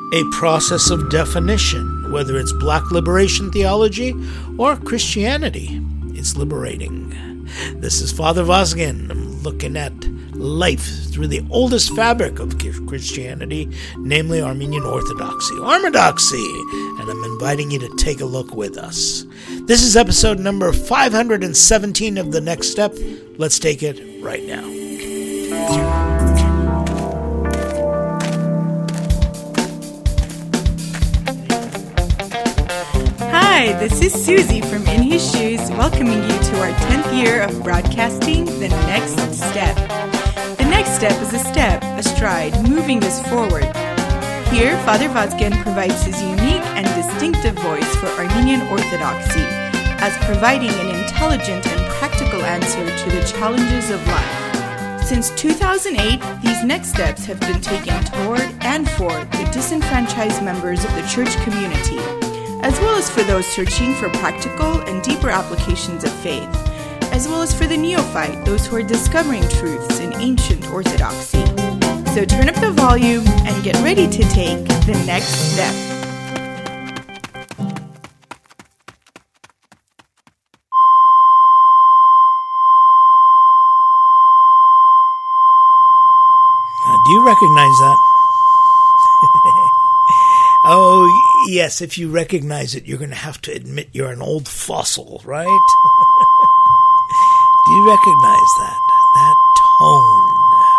A process of definition, whether it's black liberation theology or Christianity. It's liberating. This is Father Vazgen. I'm looking at life through the oldest fabric of Christianity, namely Armenian Orthodoxy, Armadoxy, and I'm inviting you to take a look with us. This is episode number 517 of The Next Step. Let's take it right now. Hi, this is Susie from In His Shoes, welcoming you to our 10th year of broadcasting The Next Step. The next step is a step, a stride, moving us forward. Here, Father Vazgen provides his unique and distinctive voice for Armenian Orthodoxy, as providing an intelligent and practical answer to the challenges of life. Since 2008, these next steps have been taken toward and for the disenfranchised members of the church community, as well as for those searching for practical and deeper applications of faith, as well as for the neophyte, those who are discovering truths in ancient orthodoxy. So turn up the volume and get ready to take the next step. Do you recognize that? Oh, yes, if you recognize it, you're going to have to admit you're an old fossil, right? Do you recognize that? That tone.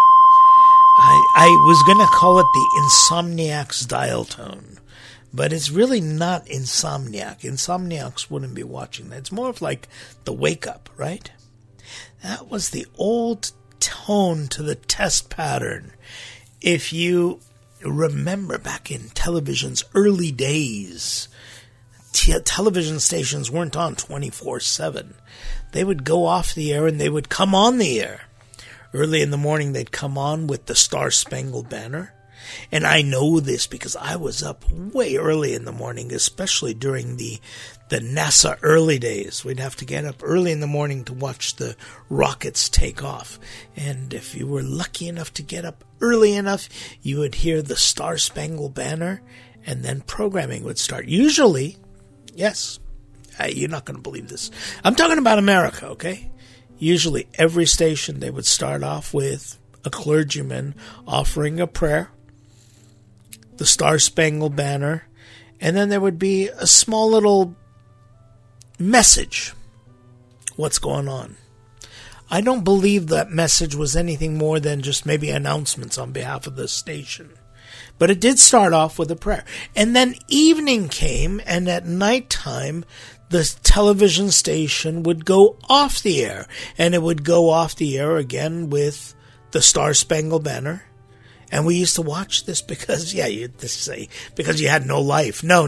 I was going to call it the insomniac's dial tone, but it's really not insomniac. Insomniacs wouldn't be watching that. It's more of like the wake up, right? That was the old tone to the test pattern. If you remember back in television's early days, television stations weren't on 24/7. They would go off the air and they would come on the air. Early in the morning, they'd come on with the Star-Spangled Banner. And I know this because I was up way early in the morning, especially during the NASA early days. We'd have to get up early in the morning to watch the rockets take off. And if you were lucky enough to get up early enough, you would hear the Star-Spangled Banner, and then programming would start. Usually, yes, you're not going to believe this. I'm talking about America, okay? Usually every station, they would start off with a clergyman offering a prayer, the Star-Spangled Banner, and then there would be a small little message. What's going on? I don't believe that message was anything more than just maybe announcements on behalf of the station. But it did start off with a prayer. And then evening came, and at nighttime, the television station would go off the air. And it would go off the air again with the Star-Spangled Banner. And we used to watch this because, you'd say, because you had no life. No.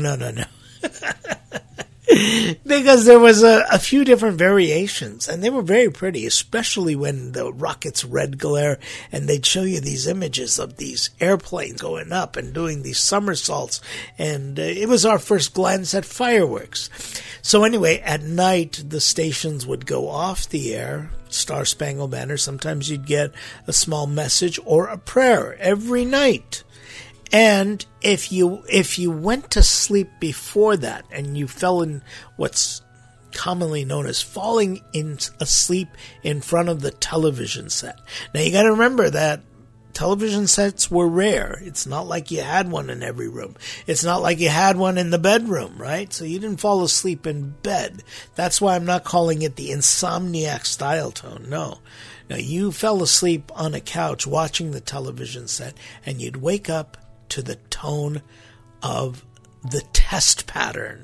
Because there was a few different variations, and they were very pretty, especially when the rockets red glare, and they'd show you these images of these airplanes going up and doing these somersaults, and it was our first glance at fireworks. So anyway, at night, the stations would go off the air, Star-Spangled Banner. Sometimes you'd get a small message or a prayer every night. And if you went to sleep before that and you fell in what's commonly known as falling asleep in front of the television set. Now you got to remember that television sets were rare. It's not like you had one in every room. It's not like you had one in the bedroom, right? So you didn't fall asleep in bed. That's why I'm not calling it the insomniac style tone. No. Now you fell asleep on a couch watching the television set, and you'd wake up to the tone of the test pattern.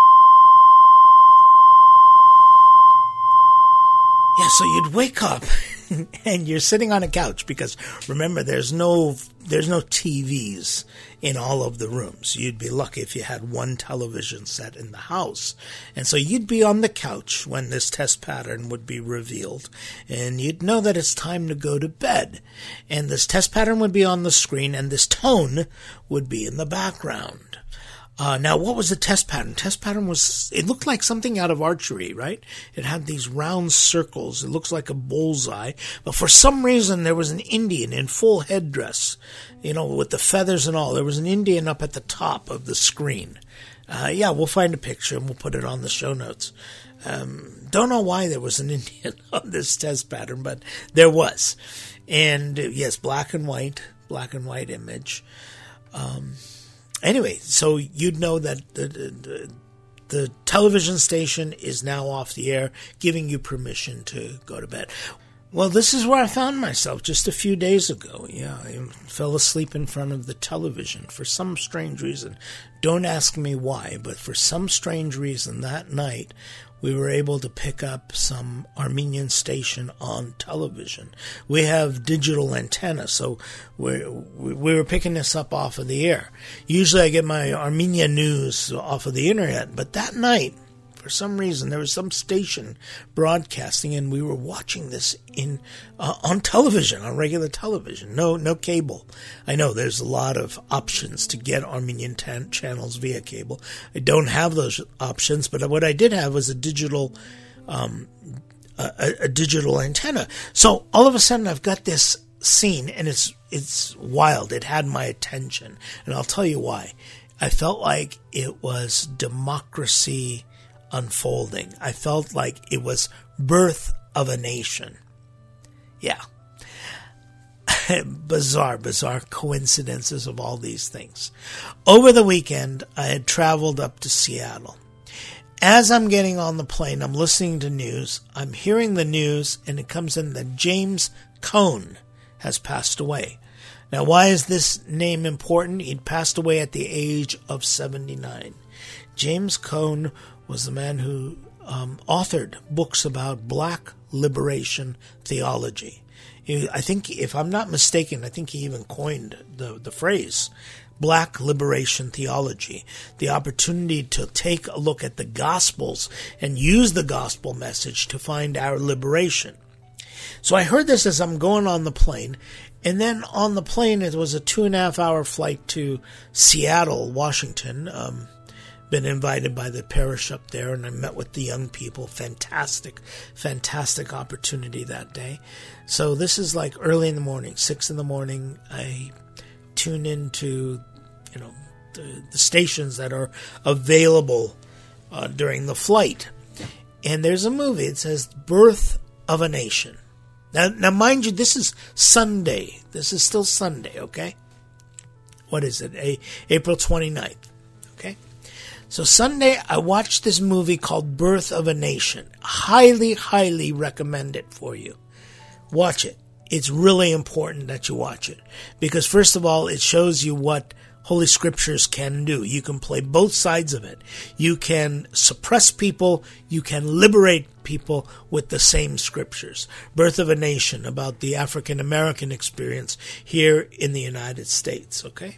Yeah, so you'd wake up and you're sitting on a couch because remember there's no TVs in all of the rooms. You'd be lucky if you had one television set in the house. And so you'd be on the couch when this test pattern would be revealed, and you'd know that it's time to go to bed. And this test pattern would be on the screen, and this tone would be in the background. Now, what was the test pattern? Test pattern it looked like something out of archery, right? It had these round circles. It looks like a bullseye. But for some reason, there was an Indian in full headdress, with the feathers and all. There was an Indian up at the top of the screen. We'll find a picture and we'll put it on the show notes. Don't know why there was an Indian on this test pattern, but there was. And yes, black and white image. Anyway, so you'd know that the television station is now off the air, giving you permission to go to bed. Well, this is where I found myself just a few days ago. Yeah, I fell asleep in front of the television for some strange reason. Don't ask me why, but for some strange reason that night, we were able to pick up some Armenian station on television. We have digital antenna, so we were picking this up off of the air. Usually I get my Armenia news off of the internet, but that night, for some reason, there was some station broadcasting, and we were watching this on television, on regular television. No cable. I know there's a lot of options to get Armenian channels via cable. I don't have those options, but what I did have was a digital antenna. So all of a sudden, I've got this scene, and it's wild. It had my attention, and I'll tell you why. I felt like it was democracy unfolding. I felt like it was birth of a nation. Yeah. Bizarre coincidences of all these things. Over the weekend, I had traveled up to Seattle. As I'm getting on the plane, I'm listening to news. I'm hearing the news, and it comes in that James Cone has passed away. Now, why is this name important? He'd passed away at the age of 79. James Cone was the man who authored books about black liberation theology. I think, if I'm not mistaken, I think he even coined the phrase black liberation theology, the opportunity to take a look at the Gospels and use the gospel message to find our liberation. So I heard this as I'm going on the plane, and then on the plane it was a 2.5-hour flight to Seattle, Washington. Been invited by the parish up there, and I met with the young people. Fantastic opportunity that day. So this is like early in the morning, 6 in the morning. I tune into, the stations that are available during the flight, and there's a movie. It says "Birth of a Nation." Now, mind you, this is Sunday. This is still Sunday, okay? What is it? April 29th, okay? So Sunday, I watched this movie called Birth of a Nation. Highly recommend it for you. Watch it. It's really important that you watch it. Because first of all, it shows you what Holy Scriptures can do. You can play both sides of it. You can suppress people. You can liberate people with the same Scriptures. Birth of a Nation, about the African American experience here in the United States, okay?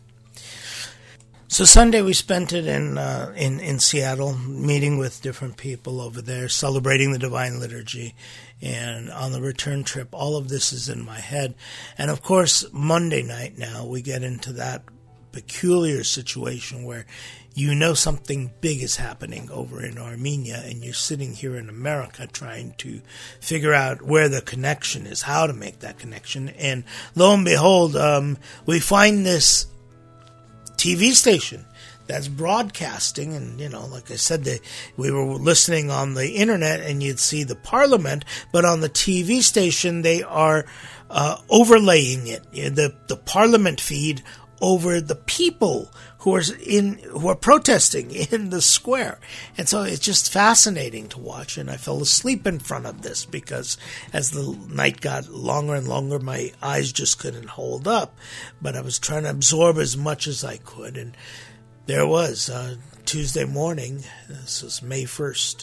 So Sunday we spent it in Seattle, meeting with different people over there, celebrating the Divine Liturgy, and on the return trip, all of this is in my head. And of course, Monday night now, we get into that peculiar situation where something big is happening over in Armenia, and you're sitting here in America trying to figure out where the connection is, how to make that connection. And lo and behold, we find this TV station that's broadcasting, and like I said, we were listening on the internet and you'd see the parliament, but on the TV station they are overlaying it, the parliament feed over the people who are protesting in the square. And so it's just fascinating to watch, and I fell asleep in front of this because as the night got longer and longer, my eyes just couldn't hold up. But I was trying to absorb as much as I could, and there it was, Tuesday morning. This was May 1st,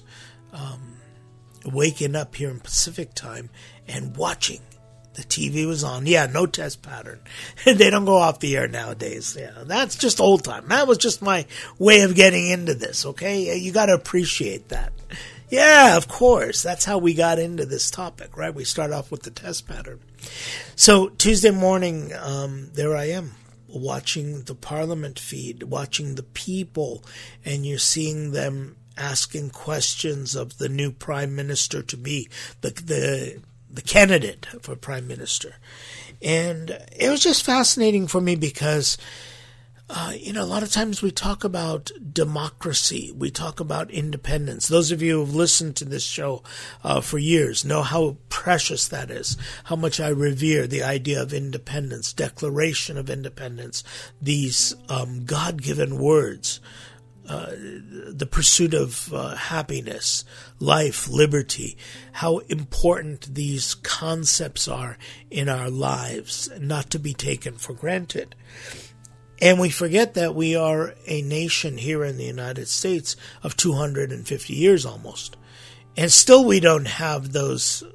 waking up here in Pacific time and watching. The TV was on. Yeah, no test pattern. They don't go off the air nowadays. Yeah, that's just old time. That was just my way of getting into this, okay? You got to appreciate that. Yeah, of course. That's how we got into this topic, right? We start off with the test pattern. So Tuesday morning, there I am, watching the parliament feed, watching the people, and you're seeing them asking questions of the new prime minister to be, the candidate for prime minister. And it was just fascinating for me because, a lot of times we talk about democracy. We talk about independence. Those of you who have listened to this show for years know how precious that is, how much I revere the idea of independence, Declaration of Independence, these God-given words, the pursuit of happiness, life, liberty, how important these concepts are in our lives, not to be taken for granted. And we forget that we are a nation here in the United States of 250 years almost. And still we don't have we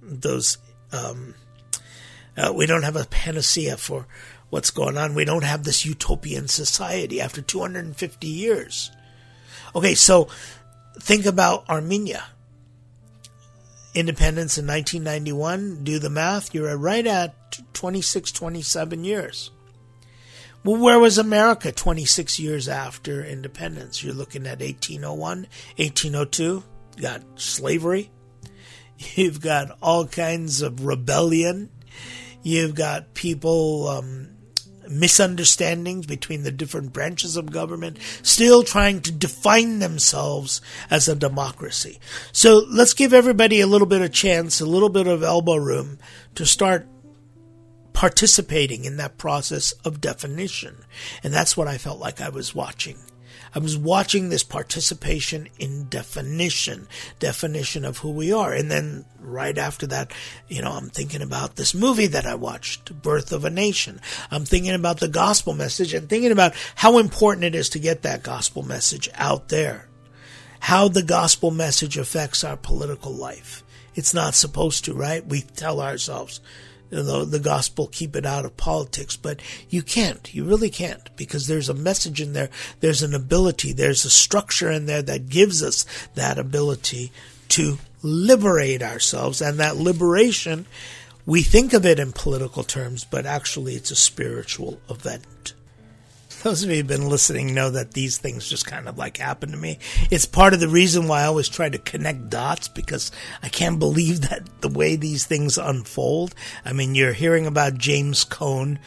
don't have a panacea for what's going on. We don't have this utopian society after 250 years. Okay, so think about Armenia. Independence in 1991, do the math, you're right at 26, 27 years. Well, where was America 26 years after independence? You're looking at 1801, 1802. You got slavery. You've got all kinds of rebellion. You've got people, misunderstandings between the different branches of government, still trying to define themselves as a democracy. So let's give everybody a little bit of chance, a little bit of elbow room to start participating in that process of definition. And that's what I felt like I was watching. I was watching this participation in definition of who we are. And then right after that, I'm thinking about this movie that I watched, Birth of a Nation. I'm thinking about the gospel message and thinking about how important it is to get that gospel message out there. How the gospel message affects our political life. It's not supposed to, right? We tell ourselves, the gospel, keep it out of politics, but you can't. You really can't, because there's a message in there. There's an ability. There's a structure in there that gives us that ability to liberate ourselves. And that liberation, we think of it in political terms, but actually it's a spiritual event. Those of you who've been listening know that these things just kind of like happen to me. It's part of the reason why I always try to connect dots, because I can't believe that the way these things unfold. I mean, you're hearing about James Cone,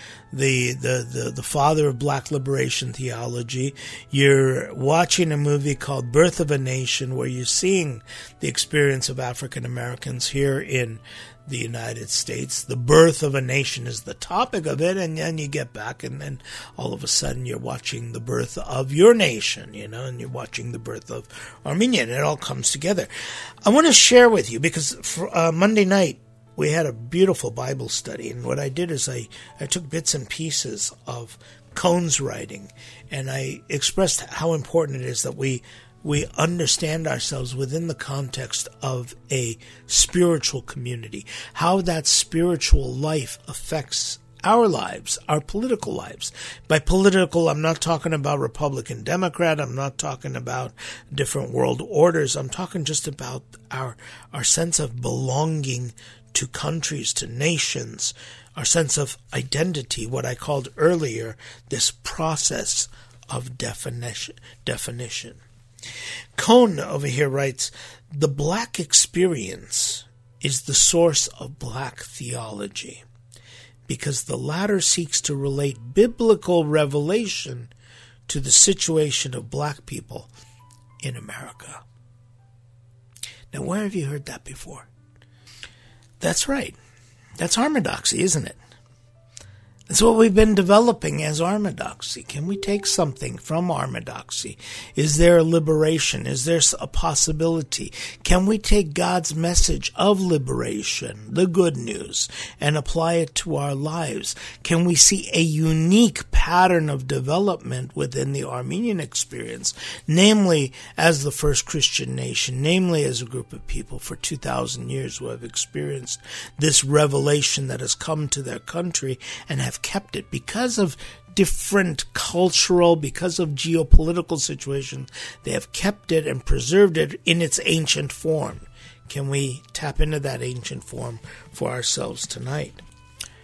the father of Black liberation theology. You're watching a movie called Birth of a Nation, where you're seeing the experience of African Americans here in the United States. The birth of a nation is the topic of it, and then you get back, and then all of a sudden you're watching the birth of your nation, and you're watching the birth of Armenia, and it all comes together. I want to share with you, because for, Monday night we had a beautiful Bible study, and what I did is I took bits and pieces of Cone's writing, and I expressed how important it is that we understand ourselves within the context of a spiritual community, how that spiritual life affects our lives, our political lives. By political, I'm not talking about Republican, Democrat. I'm not talking about different world orders. I'm talking just about our sense of belonging to countries, to nations, our sense of identity, what I called earlier, this process of definition. Cone over here writes, the Black experience is the source of Black theology, because the latter seeks to relate biblical revelation to the situation of Black people in America. Now, where have you heard that before? That's right. That's orthodoxy, isn't it? That's what we've been developing as orthodoxy. Can we take something from orthodoxy? Is there a liberation? Is there a possibility? Can we take God's message of liberation, the good news, and apply it to our lives? Can we see a unique pattern of development within the Armenian experience, namely as the first Christian nation, namely as a group of people for 2,000 years who have experienced this revelation that has come to their country and have kept it because of different cultural, because of geopolitical situations. They have kept it and preserved it in its ancient form. Can we tap into that ancient form for ourselves tonight?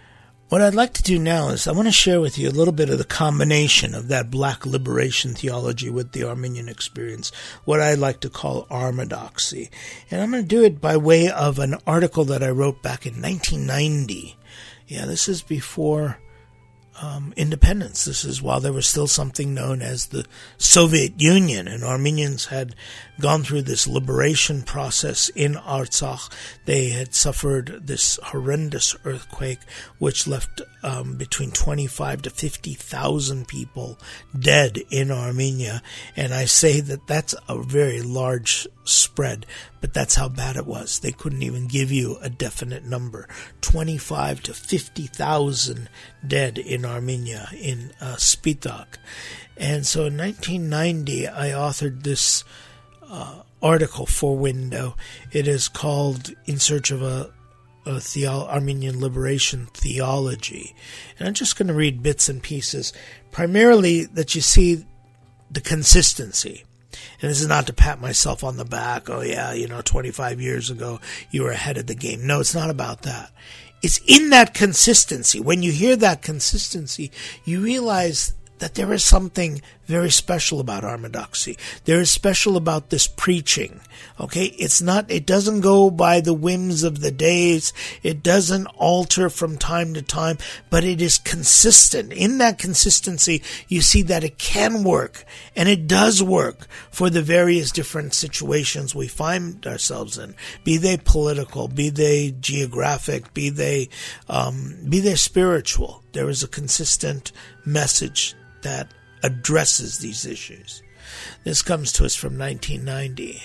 What I'd like to do now is I want to share with you a little bit of the combination of that black liberation theology with the Arminian experience, what I like to call Armadoxy. And I'm going to do it by way of an article that I wrote back in 1990. Yeah, this is before independence. This is while there was still something known as the Soviet Union, and Armenians had gone through this liberation process in Artsakh. They had suffered this horrendous earthquake, which left between 25 to 50,000 people dead in Armenia. And I say that that's a very large spread, but that's how bad it was. They couldn't even give you a definite number. 25 to 50,000 dead in Armenia, in Spitak. And so in 1990, I authored this article for Window. It is called In Search of a Armenian Liberation Theology. And I'm just going to read bits and pieces, primarily that you see the consistency. And this is not to pat myself on the back. Oh yeah, 25 years ago you were ahead of the game. No, it's not about that. It's in that consistency. When you hear that consistency, you realize that there is something very special about Armadoxy. There is special about this preaching. Okay? It doesn't go by the whims of the days. It doesn't alter from time to time, but it is consistent. In that consistency, you see that it can work, and it does work for the various different situations we find ourselves in, be they political, be they geographic, be they spiritual. There is a consistent message that addresses these issues. This comes to us from 1990.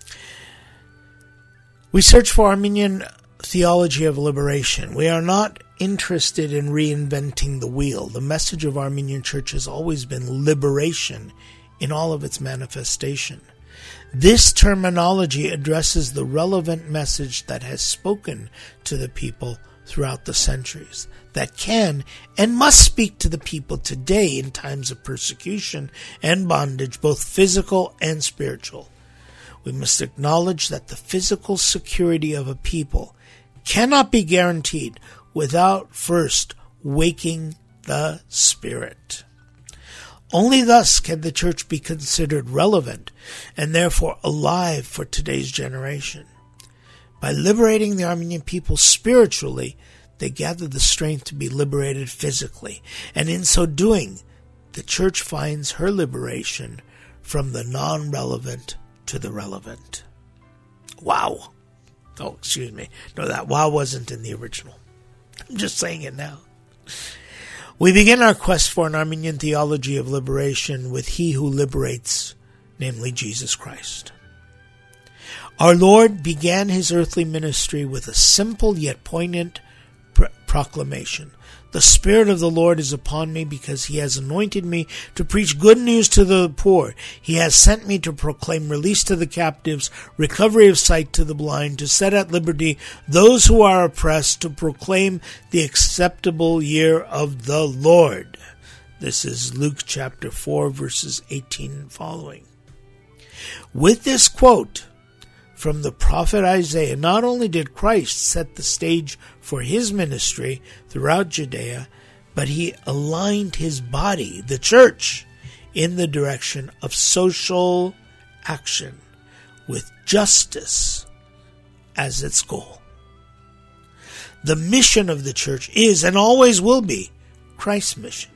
We search for Armenian theology of liberation. We are not interested in reinventing the wheel. The message of Armenian Church has always been liberation in all of its manifestation. This terminology addresses the relevant message that has spoken to the people throughout the centuries, that can and must speak to the people today in times of persecution and bondage, both physical and spiritual. We must acknowledge that the physical security of a people cannot be guaranteed without first waking the spirit. Only thus can the church be considered relevant and therefore alive for today's generation. By liberating the Armenian people spiritually, they gather the strength to be liberated physically, and in so doing, the church finds her liberation from the non-relevant to the relevant. Wow. Oh, excuse me. No, that wow wasn't in the original. I'm just saying it now. We begin our quest for an Armenian theology of liberation with He who liberates, namely Jesus Christ. Our Lord began His earthly ministry with a simple yet poignant proclamation. The Spirit of the Lord is upon me because He has anointed me to preach good news to the poor. He has sent me to proclaim release to the captives, recovery of sight to the blind, to set at liberty those who are oppressed, to proclaim the acceptable year of the Lord. This is Luke chapter 4, verses 18 and following. With this quote from the prophet Isaiah, not only did Christ set the stage for His ministry throughout Judea, but He aligned His body, the church, in the direction of social action with justice as its goal. The mission of the church is and always will be Christ's mission.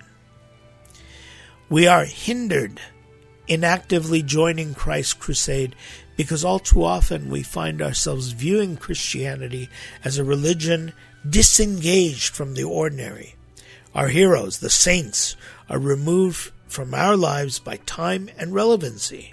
We are hindered in actively joining Christ's crusade because all too often we find ourselves viewing Christianity as a religion disengaged from the ordinary. Our heroes, the saints, are removed from our lives by time and relevancy.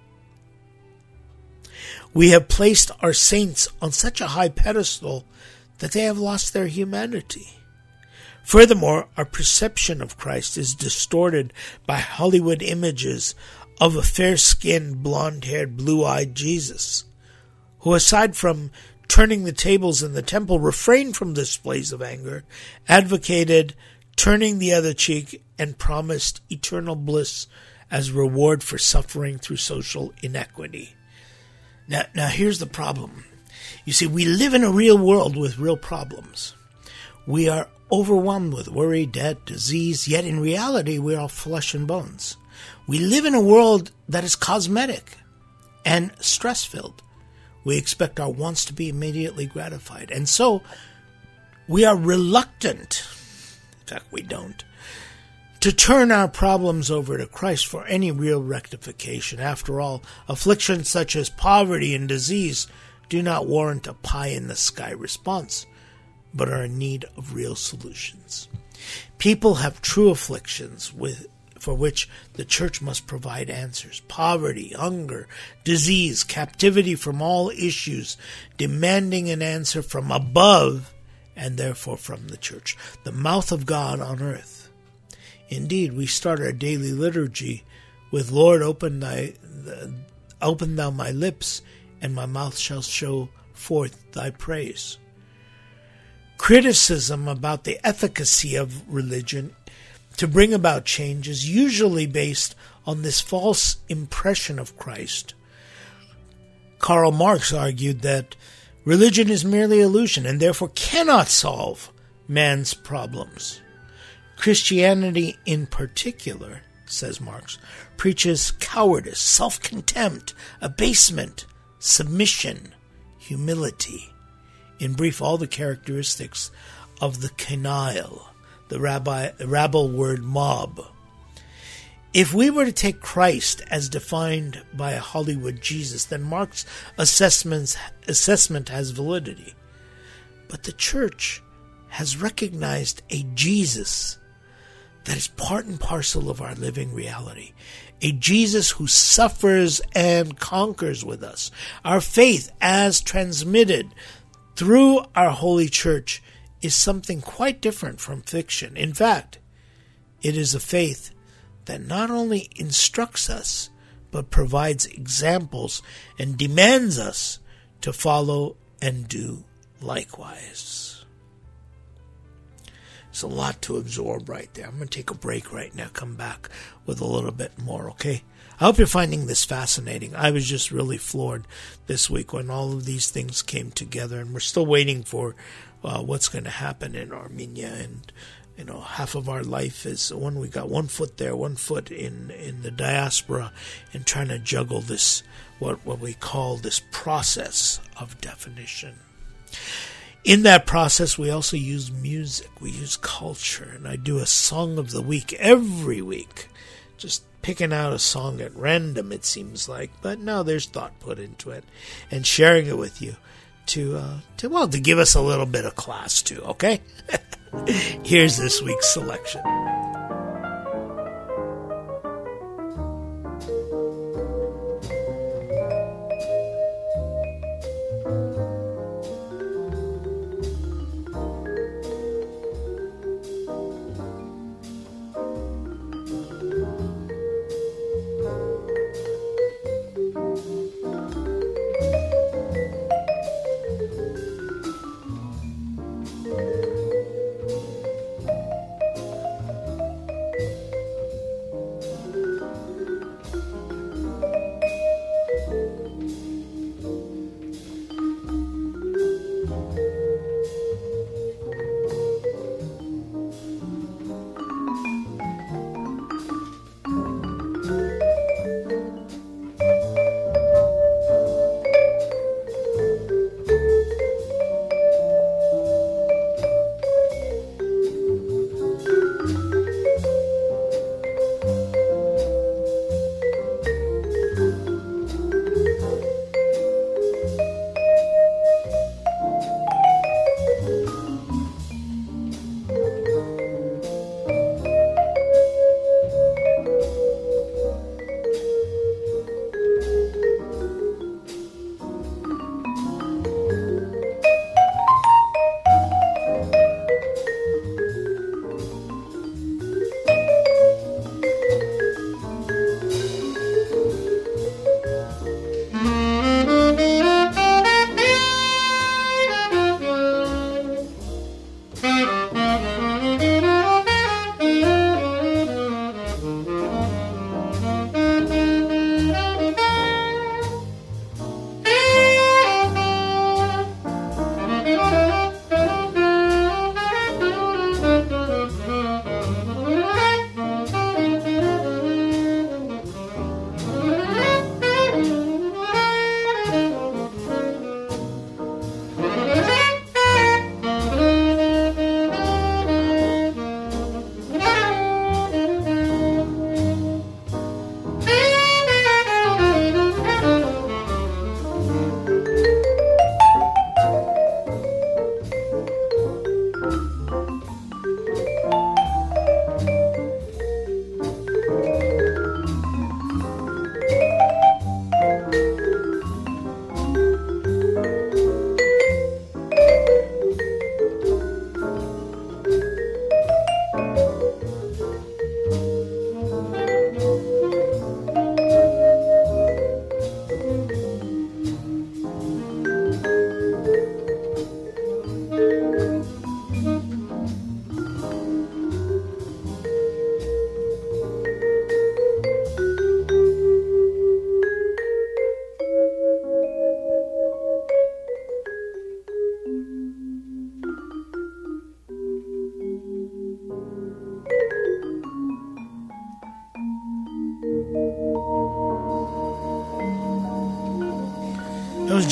We have placed our saints on such a high pedestal that they have lost their humanity. Furthermore, our perception of Christ is distorted by Hollywood images of a fair-skinned, blonde-haired, blue-eyed Jesus, who, aside from turning the tables in the temple, refrained from displays of anger, advocated turning the other cheek, and promised eternal bliss as reward for suffering through social inequity. Now here's the problem. You see, we live in a real world with real problems. We are overwhelmed with worry, debt, disease, yet in reality we are flesh and bones. We live in a world that is cosmetic and stress-filled. We expect our wants to be immediately gratified, and so we are reluctant, in fact we don't, to turn our problems over to Christ for any real rectification. After all, afflictions such as poverty and disease do not warrant a pie-in-the-sky response, but are in need of real solutions. People have true afflictions for which the church must provide answers. Poverty, hunger, disease, captivity from all issues, demanding an answer from above, and therefore from the church, the mouth of God on earth. Indeed, we start our daily liturgy with, Lord, open thou my lips, and my mouth shall show forth thy praise. Criticism about the efficacy of religion to bring about change is usually based on this false impression of Christ. Karl Marx argued that religion is merely illusion and therefore cannot solve man's problems. Christianity in particular, says Marx, preaches cowardice, self-contempt, abasement, submission, humility. In brief, all the characteristics of the canaille, the rabble word mob. If we were to take Christ as defined by a Hollywood Jesus, then Marx's assessment has validity. But the church has recognized a Jesus that is part and parcel of our living reality. A Jesus who suffers and conquers with us. Our faith, as transmitted through our holy church, is something quite different from fiction. In fact, it is a faith that not only instructs us, but provides examples and demands us to follow and do likewise. It's a lot to absorb right there. I'm going to take a break right now, come back with a little bit more, okay? I hope you're finding this fascinating. I was just really floored this week when all of these things came together, and we're still waiting for what's going to happen in Armenia. And, you know, half of our life is when we got one foot there, one foot in the diaspora, and trying to juggle this, what we call this process of definition. In that process, we also use music, we use culture, and I do a song of the week every week, just picking out a song at random, it seems like, but no, there's thought put into it, and sharing it with you to give us a little bit of class too, okay? Here's this week's selection.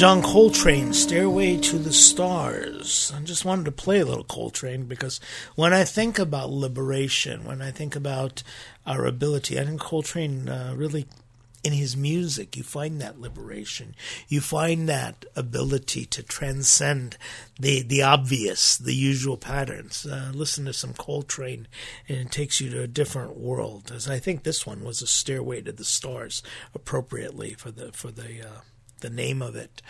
John Coltrane, Stairway to the Stars. I just wanted to play a little Coltrane because when I think about liberation, when I think about our ability, I think Coltrane really, in his music, you find that liberation. You find that ability to transcend the obvious, the usual patterns. Listen to some Coltrane, and it takes you to a different world. As I think this one was a Stairway to the Stars, appropriately for the name of it.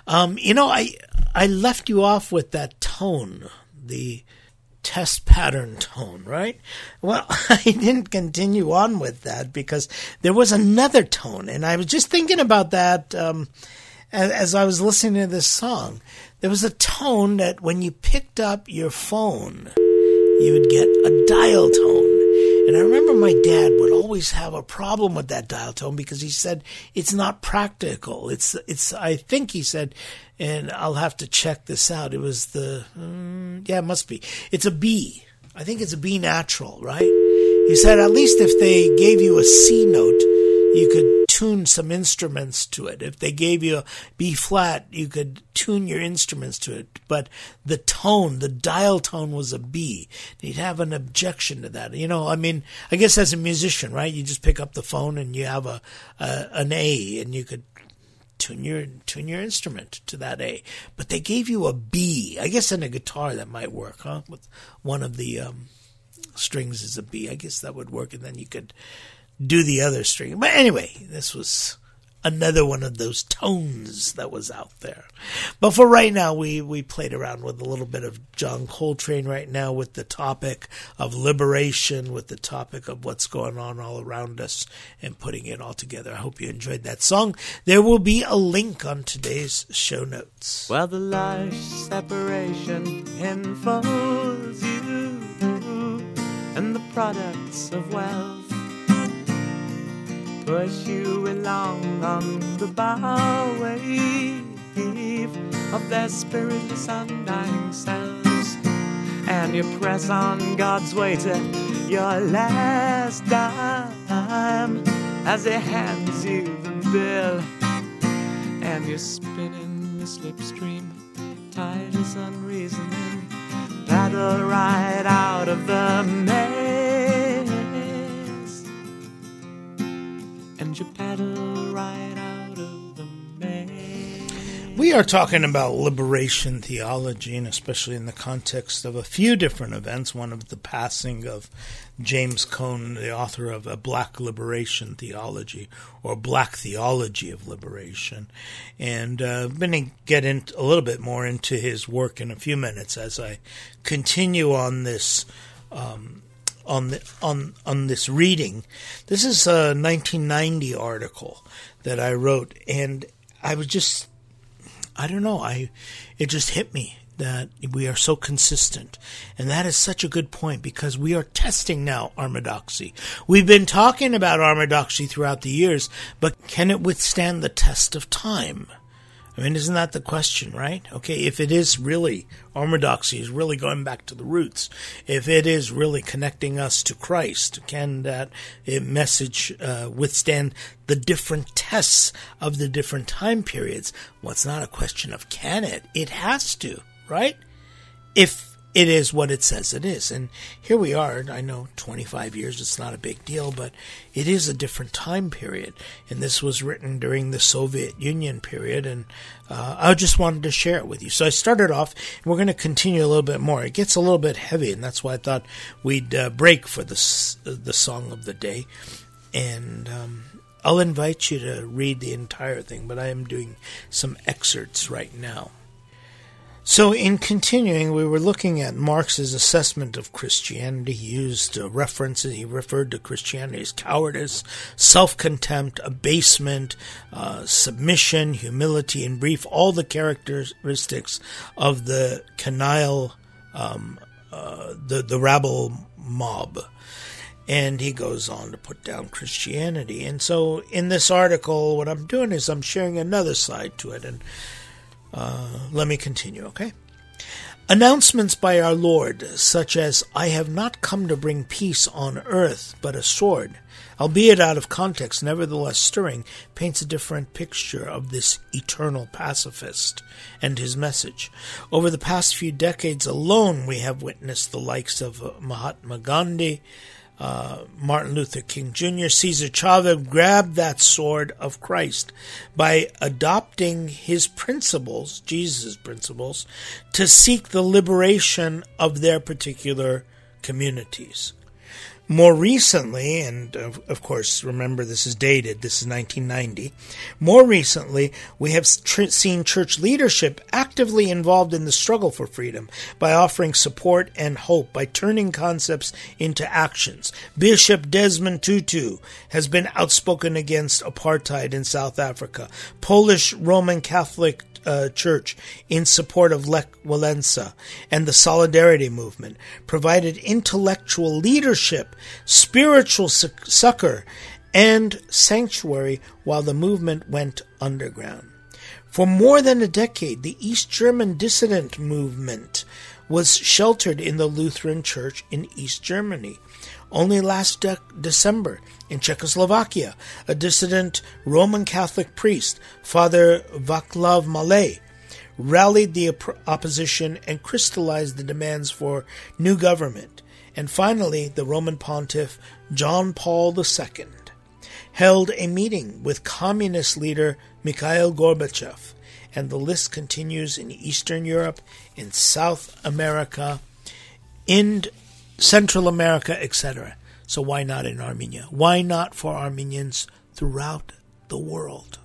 I left you off with that tone, the test pattern tone, right? Well, I didn't continue on with that because there was another tone, and I was just thinking about that as I was listening to this song. There was a tone that when you picked up your phone, you would get a dial tone. And I remember my dad would always have a problem with that dial tone because he said it's not practical. It's. I think he said, and I'll have to check this out. It was it must be. It's a B. I think it's a B natural, right? He said at least if they gave you a C note, you could tune some instruments to it. If they gave you a B flat, you could tune your instruments to it. But the tone, the dial tone was a B. He'd have an objection to that. I guess as a musician, right? You just pick up the phone and you have an A, and you could tune your instrument to that A. But they gave you a B. I guess in a guitar that might work, huh? With one of the strings is a B. I guess that would work, and then you could do the other string. But anyway, this was another one of those tones that was out there. But for right now, we played around with a little bit of John Coltrane right now with the topic of liberation, with the topic of what's going on all around us, and putting it all together. I hope you enjoyed that song. There will be a link on today's show notes. Well, the large separation enfolds you, and the products of wealth push you along on the bow wave of their spiritless undying selves, and you press on God's way to your last dime as He hands you the bill, and you're spinning the slipstream, tide is unreasoning, paddle right out of the maze. And you paddle right out of the maze. We are talking about liberation theology, and especially in the context of a few different events. One of the passing of James Cone, the author of A Black Liberation Theology, or Black Theology of Liberation. And I'm going to get a little bit more into his work in a few minutes as I continue on this on this reading. This is a 1990 article that I wrote, and I was just, I don't know, it just hit me that we are so consistent. And that is such a good point, because we are testing now orthodoxy. We've been talking about orthodoxy throughout the years, but can it withstand the test of time? I mean, isn't that the question, right? Okay, if it is really, orthodoxy is really going back to the roots, if it is really connecting us to Christ, can that message withstand the different tests of the different time periods? Well, it's not a question of can it. It has to, right? If it is what it says it is. And here we are. I know 25 years, it's not a big deal, but it is a different time period. And this was written during the Soviet Union period, and I just wanted to share it with you. So I started off, and we're going to continue a little bit more. It gets a little bit heavy, and that's why I thought we'd break for the song of the day. And I'll invite you to read the entire thing, but I am doing some excerpts right now. So in continuing, we were looking at Marx's assessment of Christianity. He used references. He referred to Christianity as cowardice, self-contempt, abasement, submission, humility, in brief, all the characteristics of the canaille, the rabble mob. And he goes on to put down Christianity. And so in this article, what I'm doing is I'm sharing another side to it, and let me continue, okay? Announcements by our Lord, such as, "I have not come to bring peace on earth, but a sword," albeit out of context, nevertheless stirring, paints a different picture of this eternal pacifist and his message. Over the past few decades alone, we have witnessed the likes of Mahatma Gandhi, Martin Luther King Jr., Cesar Chavez grabbed that sword of Christ by adopting his principles, Jesus' principles, to seek the liberation of their particular communities. More recently, and of course, remember this is dated, this is 1990, more recently, we have seen church leadership actively involved in the struggle for freedom by offering support and hope, by turning concepts into actions. Bishop Desmond Tutu has been outspoken against apartheid in South Africa. Polish Roman Catholic Church, in support of Lech Walesa and the Solidarity Movement, provided intellectual leadership, spiritual succor, and sanctuary while the movement went underground. For more than a decade, the East German dissident movement was sheltered in the Lutheran Church in East Germany. Only last December, in Czechoslovakia, a dissident Roman Catholic priest, Father Václav Malé, rallied the opposition and crystallized the demands for new government. And finally, the Roman Pontiff John Paul II held a meeting with communist leader Mikhail Gorbachev, and the list continues in Eastern Europe, in South America, in Central America, etc. So why not in Armenia? Why not for Armenians throughout the world?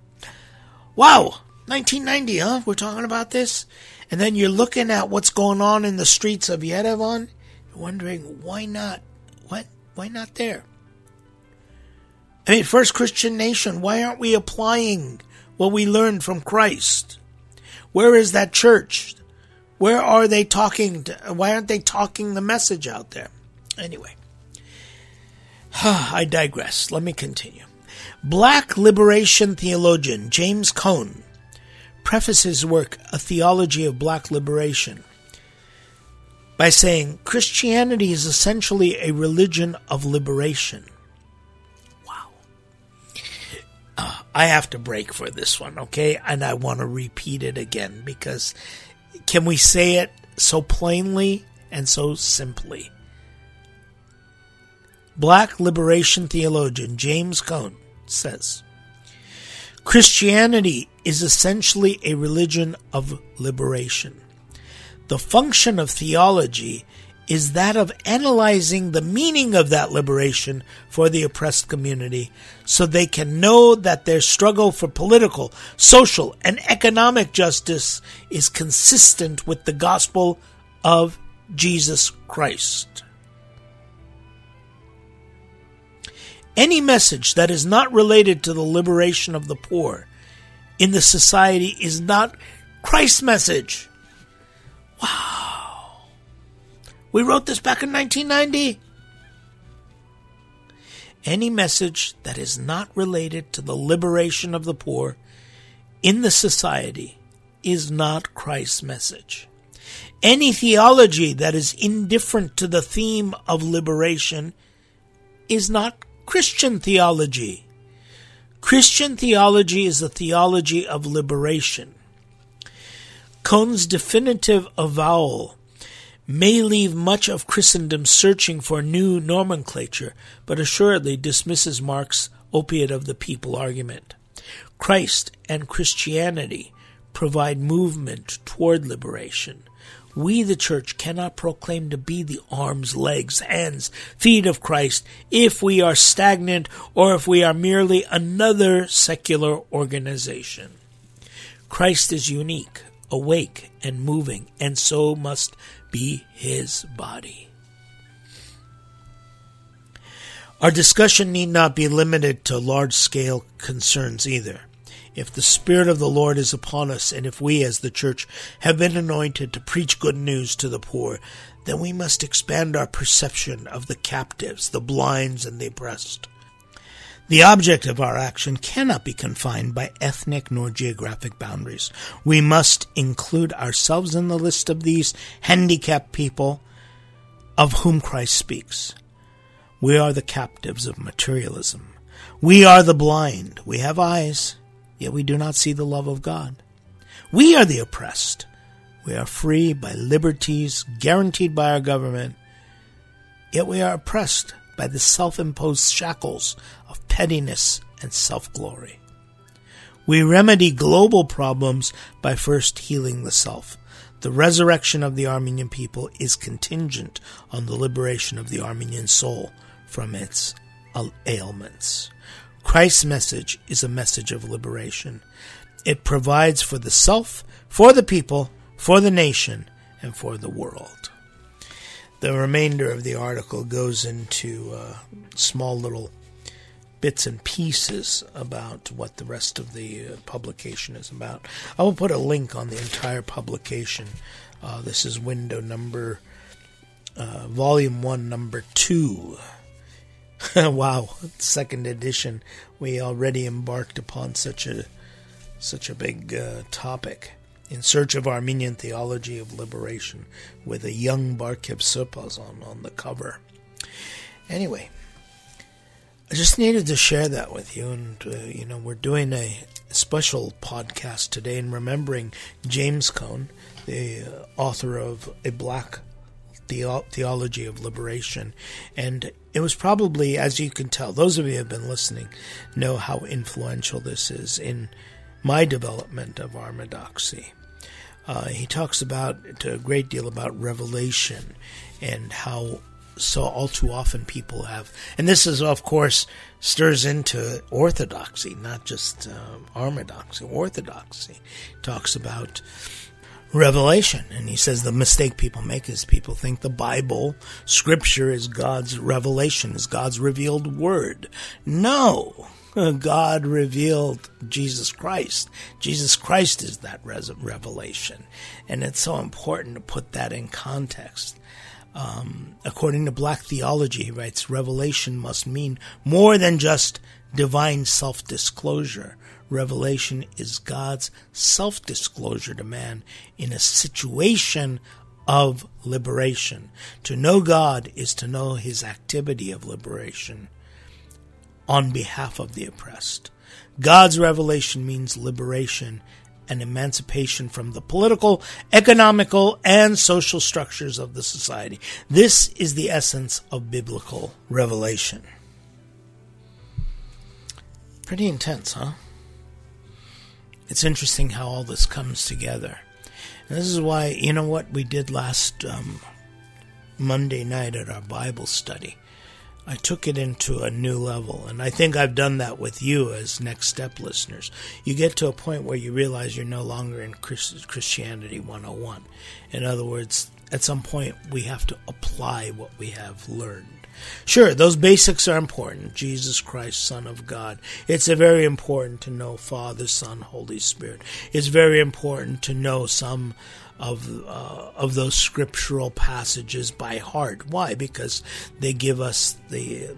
Wow, 1990, huh? We're talking about this? And then you're looking at what's going on in the streets of Yerevan. You're wondering, why not? Why not there? I mean, first Christian nation, why aren't we applying what we learned from Christ? Where is that church? Where are they talking? Why aren't they talking the message out there? Anyway, I digress. Let me continue. Black liberation theologian James Cone prefaces his work, A Theology of Black Liberation, by saying, Christianity is essentially a religion of liberation. Wow. I have to break for this one, okay? And I want to repeat it again, because can we say it so plainly and so simply? Black liberation theologian James Cone says, Christianity is essentially a religion of liberation. The function of theology is that of analyzing the meaning of that liberation for the oppressed community so they can know that their struggle for political, social, and economic justice is consistent with the gospel of Jesus Christ. Any message that is not related to the liberation of the poor in the society is not Christ's message. Wow. We wrote this back in 1990. Any message that is not related to the liberation of the poor in the society is not Christ's message. Any theology that is indifferent to the theme of liberation is not Christian theology. Christian theology is a theology of liberation. Cone's definitive avowal may leave much of Christendom searching for new nomenclature, but assuredly dismisses Marx's opiate of the people argument. Christ and Christianity provide movement toward liberation. We, the church, cannot proclaim to be the arms, legs, hands, feet of Christ if we are stagnant or if we are merely another secular organization. Christ is unique, awake, and moving, and so must be his body. Our discussion need not be limited to large-scale concerns either. If the Spirit of the Lord is upon us, and if we as the church have been anointed to preach good news to the poor, then we must expand our perception of the captives, the blinds, and the oppressed. The object of our action cannot be confined by ethnic nor geographic boundaries. We must include ourselves in the list of these handicapped people of whom Christ speaks. We are the captives of materialism. We are the blind. We have eyes, yet we do not see the love of God. We are the oppressed. We are free by liberties guaranteed by our government, yet we are oppressed by the self-imposed shackles of pettiness and self-glory. We remedy global problems by first healing the self. The resurrection of the Armenian people is contingent on the liberation of the Armenian soul from its ailments. Christ's message is a message of liberation. It provides for the self, for the people, for the nation, and for the world. The remainder of the article goes into small little bits and pieces about what the rest of the publication is about. I will put a link on the entire publication. This is window number, volume 1, number 2. Wow, second edition. We already embarked upon such a big topic. In Search of Armenian Theology of Liberation, with a young Barkeb Surpaz on the cover. Anyway, I just needed to share that with you, and we're doing a special podcast today in remembering James Cone, the author of A Black Theology of Liberation. And it was probably, as you can tell, those of you who have been listening know how influential this is in my development of Orthodoxy. He talks about a great deal about revelation and how so all too often people have, and this is of course stirs into orthodoxy, not just orthodoxy. Orthodoxy talks about revelation, and he says the mistake people make is people think the Bible, Scripture, is God's revelation, is God's revealed word. No. God revealed Jesus Christ. Jesus Christ is that revelation. And it's so important to put that in context. According to Black theology, he writes, revelation must mean more than just divine self-disclosure. Revelation is God's self-disclosure to man in a situation of liberation. To know God is to know his activity of liberation on behalf of the oppressed. God's revelation means liberation and emancipation from the political, economical, and social structures of the society. This is the essence of biblical revelation. Pretty intense, huh? It's interesting how all this comes together. And this is why, you know what we did last Monday night at our Bible study? I took it into a new level, and I think I've done that with you as Next Step listeners. You get to a point where you realize you're no longer in Christianity 101. In other words, at some point we have to apply what we have learned. Sure, those basics are important. Jesus Christ, Son of God. It's very important to know Father, Son, Holy Spirit. It's very important to know some of those scriptural passages by heart. Why? Because they give us the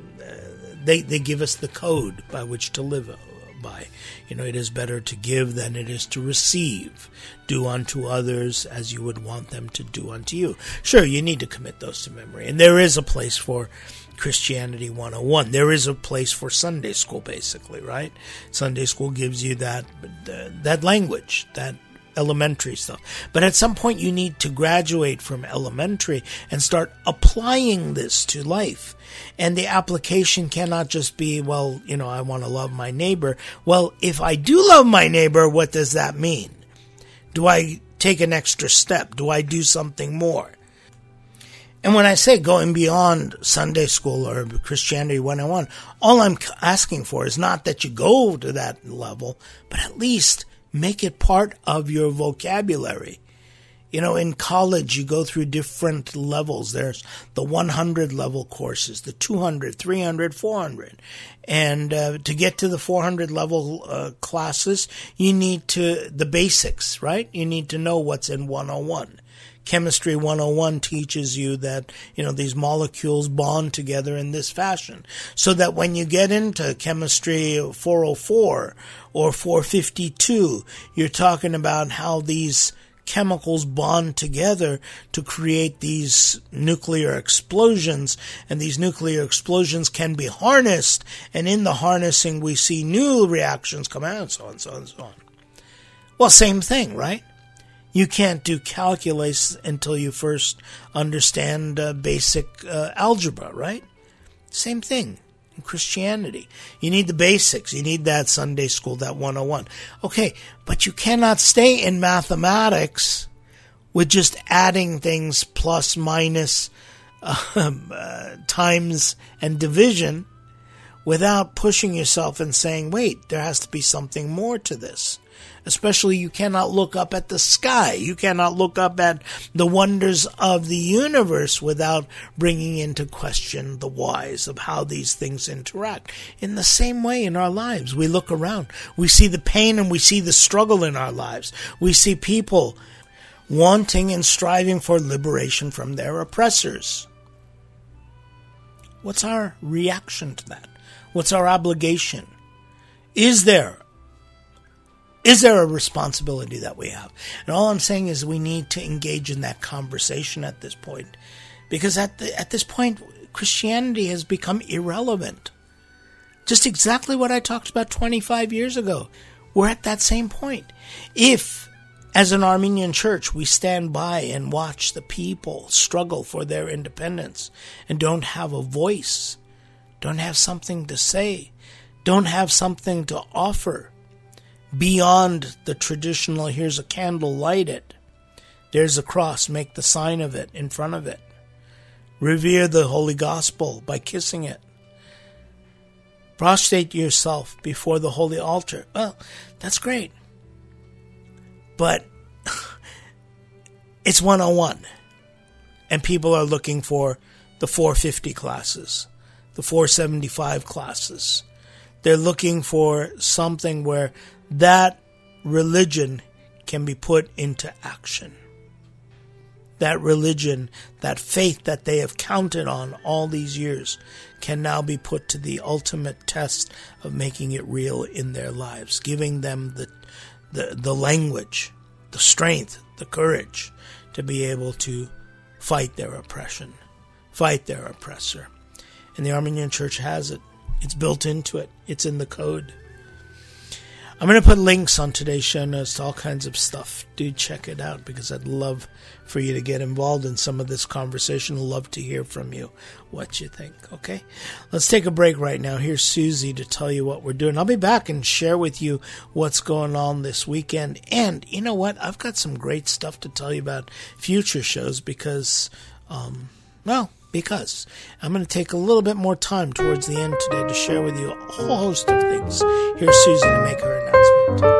code by which to live by. It is better to give than it is to receive. Do unto others as you would want them to do unto you. Sure, you need to commit those to memory. And there is a place for Christianity 101. There is a place for Sunday school, basically, right? Sunday school gives you that language, that elementary stuff. But at some point you need to graduate from elementary and start applying this to life. And the application cannot just be, well, I want to love my neighbor. Well, if I do love my neighbor, what does that mean? Do I take an extra step? Do I do something more? And when I say going beyond Sunday school or Christianity 101, all I'm asking for is not that you go to that level, but at least make it part of your vocabulary. In college, you go through different levels. There's the 100 level courses, the 200, 300, 400. And to get to the 400 level classes, you need the basics, right? You need to know what's in 101. Chemistry 101 teaches you that, these molecules bond together in this fashion. So that when you get into chemistry 404 or 452, you're talking about how these chemicals bond together to create these nuclear explosions, and these nuclear explosions can be harnessed, and in the harnessing we see new reactions come out, and so on, so on, so on. Well, same thing, right? You can't do calculus until you first understand basic algebra, right? Same thing in Christianity. You need the basics. You need that Sunday school, that 101. Okay, but you cannot stay in mathematics with just adding things plus, minus, times, and division without pushing yourself and saying, wait, there has to be something more to this. Especially, you cannot look up at the sky. You cannot look up at the wonders of the universe without bringing into question the whys of how these things interact. In the same way in our lives, we look around. We see the pain and we see the struggle in our lives. We see people wanting and striving for liberation from their oppressors. What's our reaction to that? What's our obligation? Is there a responsibility that we have? And all I'm saying is we need to engage in that conversation at this point. Because at this point, Christianity has become irrelevant. Just exactly what I talked about 25 years ago. We're at that same point. If, as an Armenian church, we stand by and watch the people struggle for their independence and don't have a voice, don't have something to say, don't have something to offer, beyond the traditional, here's a candle, light it. There's a cross, make the sign of it in front of it. Revere the Holy Gospel by kissing it. Prostrate yourself before the Holy Altar. Well, that's great. But it's 101. And people are looking for the 450 classes, the 475 classes. They're looking for something where that religion can be put into action. That religion, that faith that they have counted on all these years, can now be put to the ultimate test of making it real in their lives, giving them the language, the strength, the courage to be able to fight their oppression, fight their oppressor. And the Armenian Church has it. It's built into it. It's in the code. I'm going to put links on today's show notes to all kinds of stuff. Do check it out, because I'd love for you to get involved in some of this conversation. I'd love to hear from you what you think, okay? Let's take a break right now. Here's Susie to tell you what we're doing. I'll be back and share with you what's going on this weekend. And you know what? I've got some great stuff to tell you about future shows because I'm going to take a little bit more time towards the end today to share with you a whole host of things. Here's Susie to make her announcement.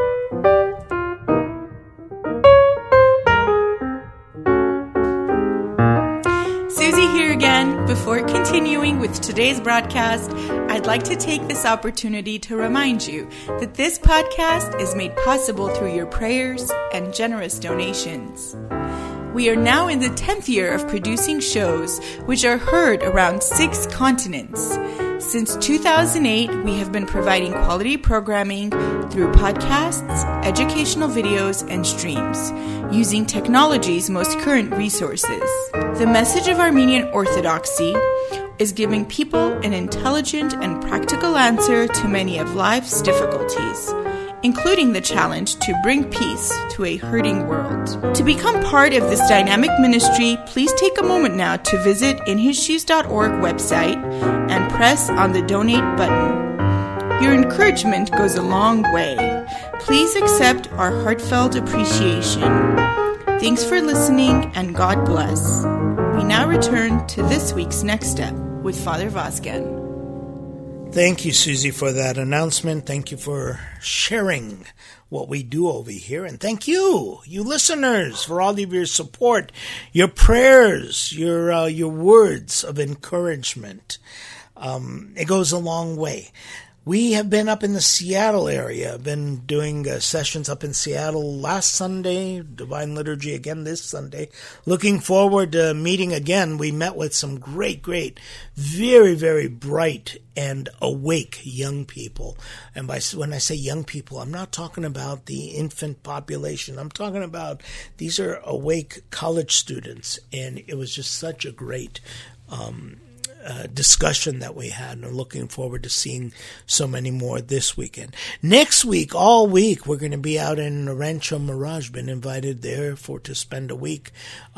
Susie here again. Before continuing with today's broadcast, I'd like to take this opportunity to remind you that this podcast is made possible through your prayers and generous donations. We are now in the 10th year of producing shows which are heard around 6 continents. Since 2008, we have been providing quality programming through podcasts, educational videos, and streams, using technology's most current resources. The message of Armenian Orthodoxy is giving people an intelligent and practical answer to many of life's difficulties, including the challenge to bring peace to a hurting world. To become part of this dynamic ministry, please take a moment now to visit inhisshoes.org website and press on the donate button. Your encouragement goes a long way. Please accept our heartfelt appreciation. Thanks for listening, and God bless. We now return to this week's Next Step with Father Vazgen. Thank you, Susie, for that announcement. Thank you for sharing what we do over here. And thank you, you listeners, for all of your support, your prayers, your words of encouragement. It goes a long way. We have been up in the Seattle area. I've been doing sessions up in Seattle last Sunday, Divine Liturgy again this Sunday. Looking forward to meeting again. We met with some great, very, very bright and awake young people. And when I say young people, I'm not talking about the infant population. I'm talking about these are awake college students. And it was just such a great discussion that we had, and I'm looking forward to seeing so many more this weekend. Next week, all week, we're going to be out in Rancho Mirage. Been invited there to spend a week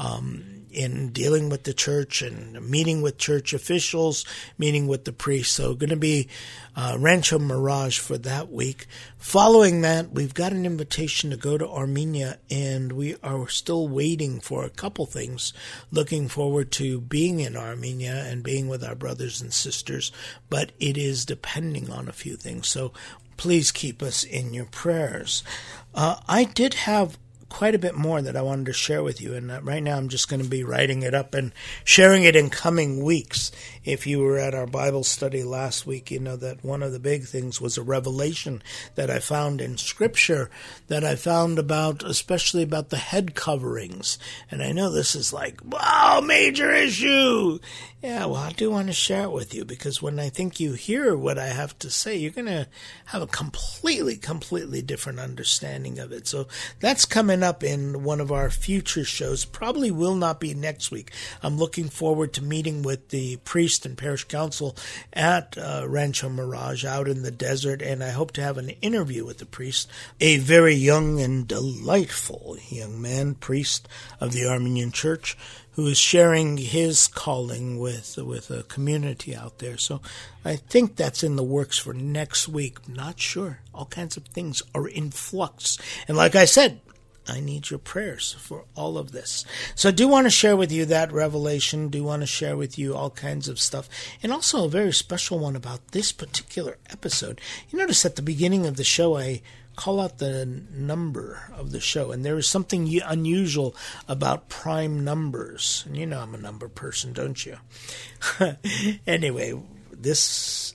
in dealing with the church and meeting with church officials, meeting with the priests. So going to be Rancho Mirage for that week. Following that, we've got an invitation to go to Armenia, and we are still waiting for a couple things. Looking forward to being in Armenia and being with our brothers and sisters, but it is depending on a few things. So please keep us in your prayers. I did have quite a bit more that I wanted to share with you, and right now I'm just going to be writing it up and sharing it in coming weeks. If you were at our Bible study last week, you know that one of the big things was a revelation that I found in Scripture that I found about, especially about the head coverings. And I know this is like, wow, major issue. Yeah, well, I do want to share it with you, because when I think you hear what I have to say, you're going to have a completely different understanding of it. So that's coming up in one of our future shows. Probably will not be next week. I'm looking forward to meeting with the priest and parish council at Rancho Mirage out in the desert, and I hope to have an interview with the priest, a very young and delightful young man, priest of the Armenian Church, who is sharing his calling with a community out there. So I think that's in the works for next week. Not sure. All kinds of things are in flux. And like I said, I need your prayers for all of this. So I do want to share with you that revelation, do want to share with you all kinds of stuff, and also a very special one about this particular episode. You notice at the beginning of the show, I call out the number of the show, and there is something unusual about prime numbers. And you know I'm a number person, don't you? Anyway, this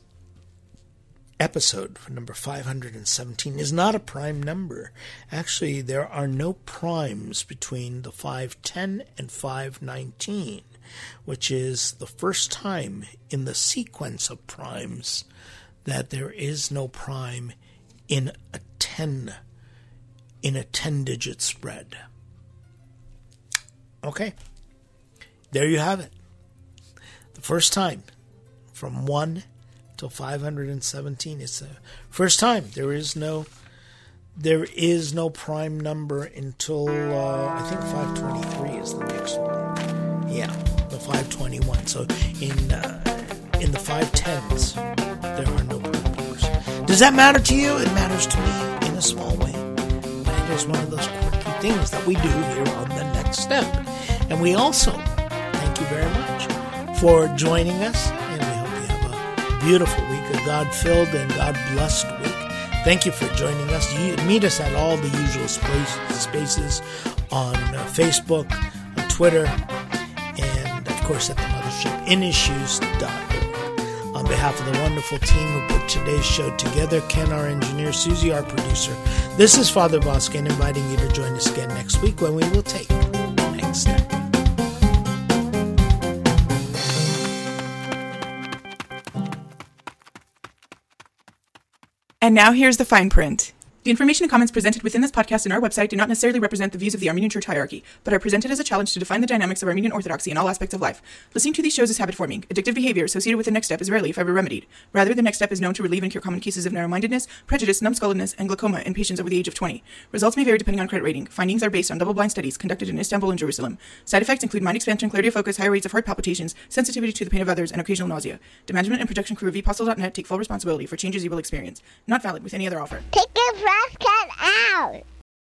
episode number 517 is not a prime number. Actually, there are no primes between the 510 and 519, which is the first time in the sequence of primes that there is no prime in a 10-digit spread. Okay, there you have it. The first time from 1 till 517 is the first time. There is no prime number until I think 523 is the next one. Yeah, the 521. So in the 510s there are no prime numbers. Does that matter to you? It matters to me in a small way. But it is one of those quirky things that we do here on The Next Step. And we also thank you very much for joining us, and we hope you have a beautiful week, a God-filled and God-blessed week. Thank you for joining us. You meet us at all the usual spaces on Facebook, on Twitter, and of course at the mothership, inissues.org. On behalf of the wonderful team who put today's show together, Ken, our engineer, Susie, our producer, this is Father Voskin inviting you to join us again next week when we will take the next step. And now here's the fine print. The information and comments presented within this podcast and our website do not necessarily represent the views of the Armenian Church hierarchy, but are presented as a challenge to define the dynamics of Armenian Orthodoxy in all aspects of life. Listening to these shows is habit-forming. Addictive behavior associated with the Next Step is rarely, if ever, remedied. Rather, the Next Step is known to relieve and cure common cases of narrow-mindedness, prejudice, numbskulledness, and glaucoma in patients over the age of 20. Results may vary depending on credit rating. Findings are based on double-blind studies conducted in Istanbul and Jerusalem. Side effects include mind expansion, clarity of focus, higher rates of heart palpitations, sensitivity to the pain of others, and occasional nausea. The management and production crew of ePostle.net take full responsibility for changes you will experience. Not valid with any other offer. Take your trash can out!